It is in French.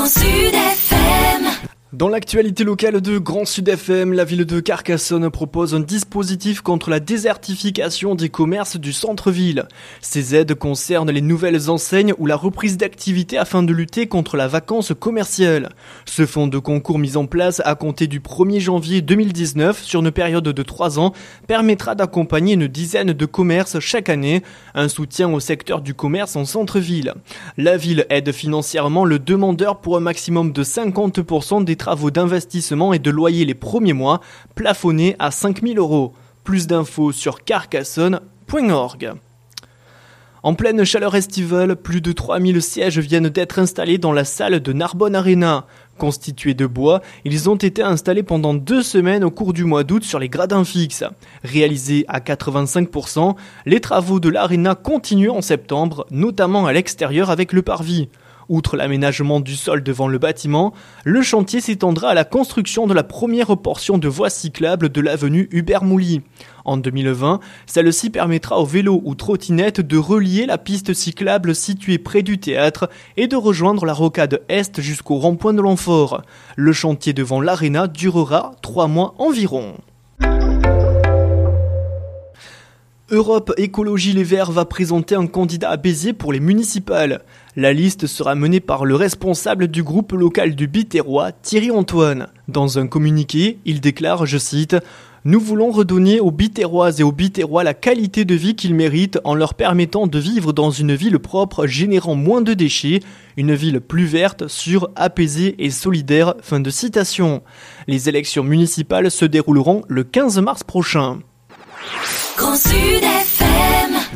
Grand Sud FM. Dans l'actualité locale de Grand Sud FM, la ville de Carcassonne propose un dispositif contre la désertification des commerces du centre-ville. Ces aides concernent les nouvelles enseignes ou la reprise d'activité afin de lutter contre la vacance commerciale. Ce fonds de concours mis en place à compter du 1er janvier 2019 sur une période de 3 ans permettra d'accompagner une dizaine de commerces chaque année, un soutien au secteur du commerce en centre-ville. La ville aide financièrement le demandeur pour un maximum de 50% des travaux d'investissement et de loyer les premiers mois, plafonnés à 5 000 €. Plus d'infos sur carcassonne.org. En pleine chaleur estivale, plus de 3000 sièges viennent d'être installés dans la salle de Narbonne Arena. Constitués de bois, ils ont été installés pendant 2 semaines au cours du mois d'août sur les gradins fixes. Réalisés à 85%, les travaux de l'Arena continuent en septembre, notamment à l'extérieur avec le parvis. Outre l'aménagement du sol devant le bâtiment, le chantier s'étendra à la construction de la première portion de voie cyclable de l'avenue Hubert-Mouly. En 2020, celle-ci permettra aux vélos ou trottinettes de relier la piste cyclable située près du théâtre et de rejoindre la rocade Est jusqu'au rond-point de Longfort. Le chantier devant l'Arena durera 3 mois environ. Europe Écologie Les Verts va présenter un candidat à Béziers pour les municipales. La liste sera menée par le responsable du groupe local du Biterrois, Thierry Antoine. Dans un communiqué, il déclare, je cite, « Nous voulons redonner aux Biterroises et aux Biterrois la qualité de vie qu'ils méritent en leur permettant de vivre dans une ville propre générant moins de déchets, une ville plus verte, sûre, apaisée et solidaire. » Fin de citation. Les élections municipales se dérouleront le 15 mars prochain. Grand Sud FM.